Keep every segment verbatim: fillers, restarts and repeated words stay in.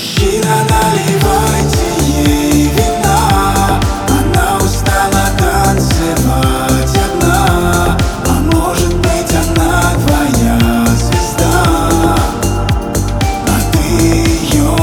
Мужчина, наливайте ей вина, она устала танцевать одна. А может быть, она твоя звезда, а ты ее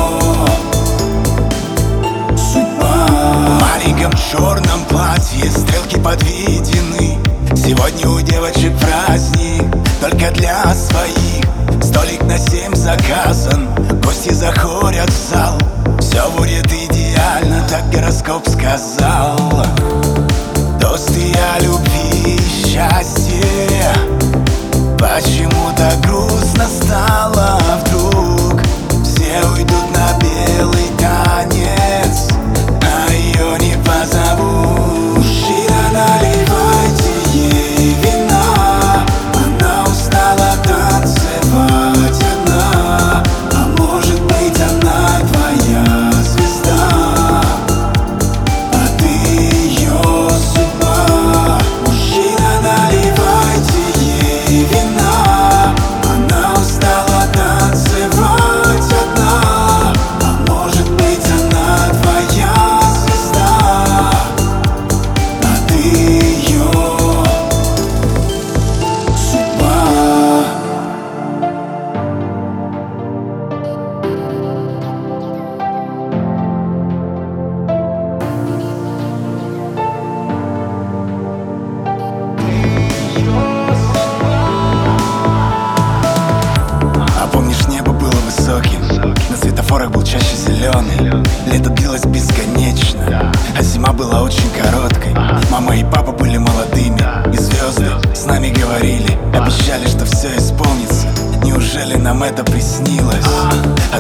судьба. В маленьком черном платье стрелки подведены. Сегодня у девочек праздник, только для своих. Столик на семь заказан, гости заходят в зал. Все будет идеально, так гороскоп сказал. Тосты о любви и счастье. Почему так грустно стало вдруг? Все уйдут на белый танец, а ее не позовут. Мужчина, наливайте ей вина, она устала танцевать одна. А может быть, она твоя звезда, а ты ее судьба. Мужчина, наливайте ей вина, она устала танцевать одна. А может быть, она твоя звезда, а ты ее судьба. А помнишь, небо было высоким, на светофорах был чаще зеленый. Лето длилось бесконечно, а зима была очень короткой. Мама и папа были молодыми, и звезды с нами говорили, обещали, что все исполнится. Неужели нам это приснилось? А